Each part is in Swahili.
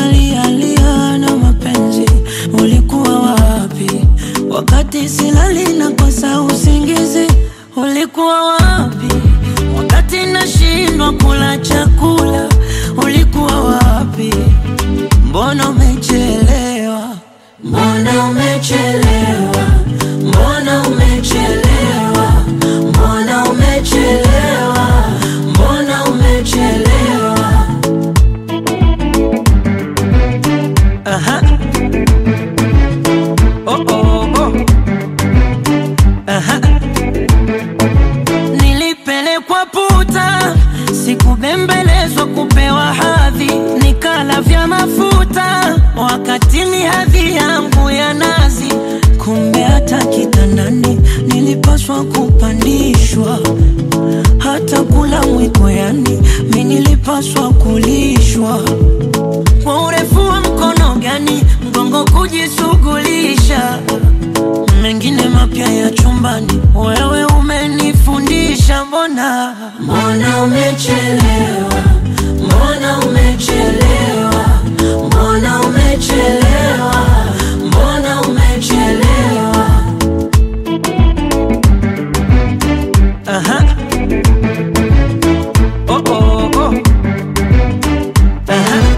nalialia na mapenzi, ulikuwa wapi? Wakati silali na kosa usingizi, ulikuwa wapi? Wakati nashindwa kula chakula, ulikuwa wapi? Mbona umechelewa? Mbona umechelewa? Mbona umechelewa? Mbona umechelewa? Mbona umechelewa? Aha. Oh oh oh. Aha. Nilipelekwa puta, sikubembelezwa kupewa hadhi, nikala vya mafuta wakati ni hadhi yangu ya nazi. Kumbe hata kitandani nilipaswa kupandishwa, hata kula mwiko yani mimi nilipaswa kulishwa. Kwa urefu wa mkono gani mgongo kujishughulisha, mengine mapya ya chumbani wewe umenifundisha. Mbona umechelewa? Mbona umechelewa? Mbona umechelewa? Mbona umechelewa? Aha. Oh oh oh. Aha.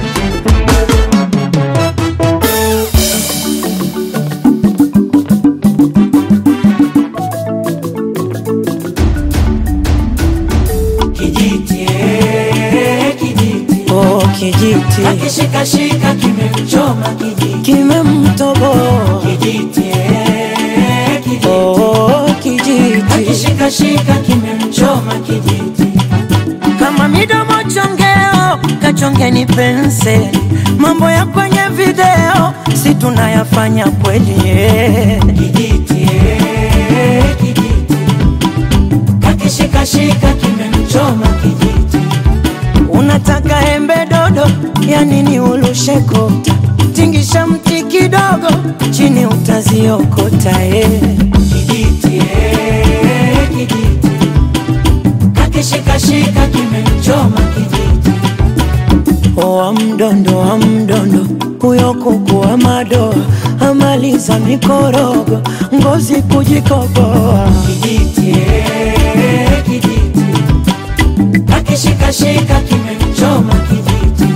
Kijiti, kijiti. Oh, kijiti. Akishikashika kimemchoma kijiti. Kimemtoboa. Kijiti, kijiti. Oh, kijiti. Akishikashika kimemchoma kijiti. Kama midomo chongeo, kachongeni penseli. Mambo ya kwenye video, si tunayafanya kweli. Kijiti, kijiti. Akishikashika kimemchoma kijiti. Unataka embe dodo, ya nini ulusheko? Tingisha mti kidogo, chini utaziokota. Kijiti, kijiti. Akishikashika kimemchoma kijiti. Wa mdondo, huyo kuku wa madoa, amaliza mikorogo, ngozi kujikoboa. Kijiti, kijiti. Akishikashika kimemchoma kijiti.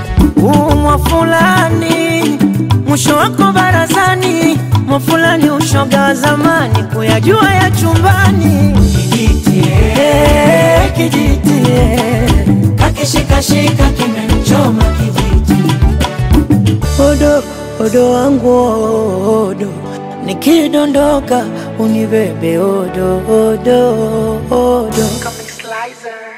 Mwafulani, mwisho wako barazani. Mwafulani ushoga zamani, kuyajua ya chumbani. Kijiti, kijiti. Akishikashika kimemchoma kijiti. Odo wangu odo, nikidondoka unibebe odo. Comic Slicer.